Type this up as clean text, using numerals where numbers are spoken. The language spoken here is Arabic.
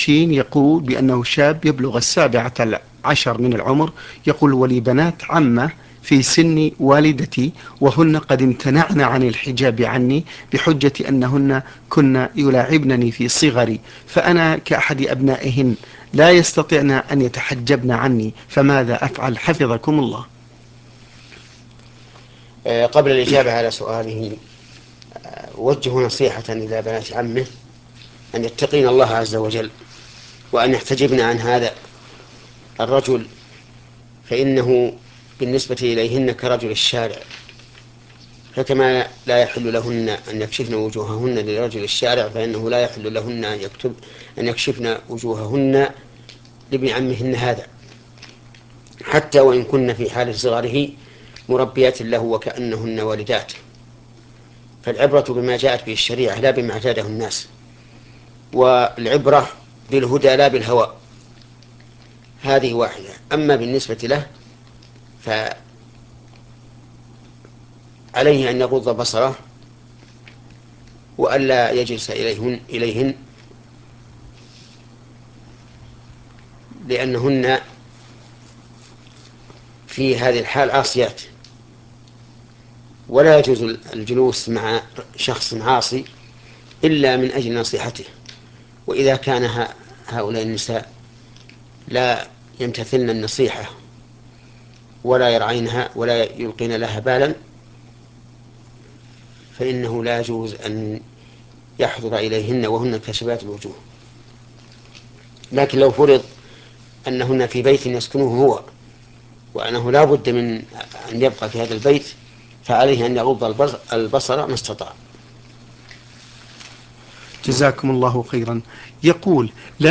شين يقول بأنه شاب يبلغ 17 من العمر، يقول: ولي بنات عمة في سن والدتي، وهن قد امتنعن عن الحجاب عني بحجة أنهن كن يلاعبنني في صغري، فأنا كأحد أبنائهن لا يستطيعن أن يتحجبن عني، فماذا أفعل حفظكم الله؟ قبل الإجابة على سؤاله، وجه نصيحة إلى بنات عمه أن يتقين الله عز وجل، وأن يحتجبن عن هذا الرجل، فإنه بالنسبة إليهن كرجل الشارع، فكما لا يحل لهن أن يكشفن وجوههن لرجل الشارع، فإنه لا يحل لهن أن يكشفن وجوههن لابن عمهن هذا، حتى وإن كن في حال صغره مربيات له وكأنهن والدات. فالعبرة بما جاءت به الشريعة لا بما اعتاده الناس، والعبرة بالهدى لا بالهوى. هذه واحدة. أما بالنسبة له فعليه أن يغض بصره وألا يجلس إليهن لأنهن في هذه الحال عاصيات، ولا يجوز الجلوس مع شخص عاصي إلا من أجل نصيحته. وإذا كان هؤلاء النساء لا يمتثلن النصيحة ولا يرعينها ولا يلقين لها بالا، فإنه لا يجوز أن يحضر إليهن وهن كاشفات الوجوه. لكن لو فرض أنهن في بيت يسكنه هو، وأنه لا بد من أن يبقى في هذا البيت، فعليه أن يغض البصر ما استطاع. جزاكم الله خيرا. يقول: لا